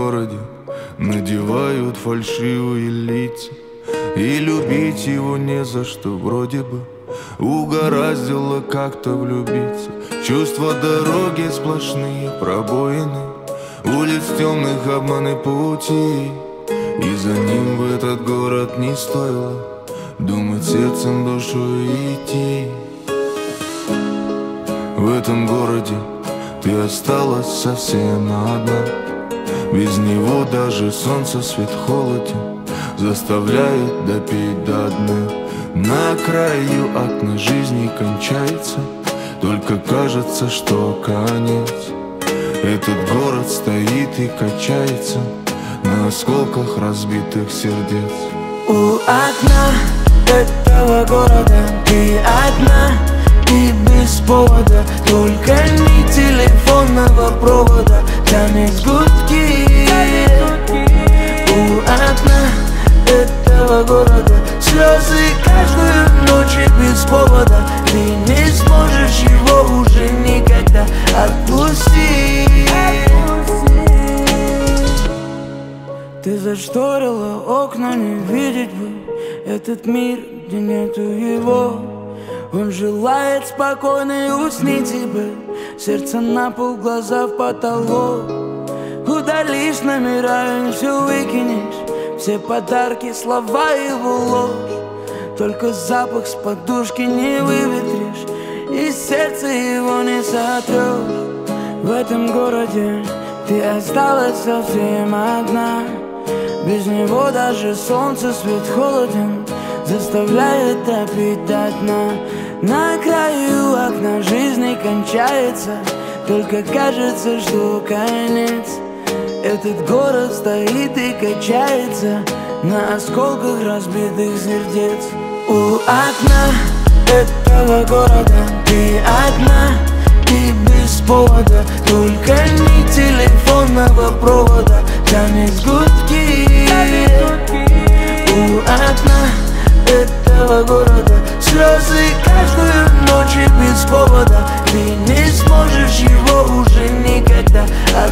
городе надевают фальшивые лица, и любить его не за что, вроде бы угораздило как-то влюбиться. Чувства дороги сплошные пробоины, улиц темных обманы пути, и за ним в этот город не стоило думать сердцем, душой идти. В этом городе ты осталась совсем одна, без него даже солнце свет холоден, заставляет допить до дна. На краю окна жизни кончается, только кажется, что конец. Этот город стоит и качается на осколках разбитых сердец. У окна этого города ты одна и без повода, только ни телефонного провода, тянет гудки. У окна этого города слезы каждую ночь и без повода, ты не сможешь его уже никогда отпустить. Ты зашторила окна, не видеть бы этот мир, где нету его. Он желает спокойно и уснить тебе, сердце на пол, глаза в потолок. Удалишь номера и все выкинешь, все подарки, слова его ложь. Только запах с подушки не выветришь, и сердце его не сотрешь. В этом городе ты осталась совсем одна, без него даже солнце свет холоден, заставляет топить до дна. На краю окна жизни кончается, только кажется, что конец. Этот город стоит и качается на осколках разбитых сердец. У окна этого города ты одна и без повода, только ни телефонного провода, тянет гудки. У окна этого города слезы каждую ночь и без повода, ты не сможешь его уже никогда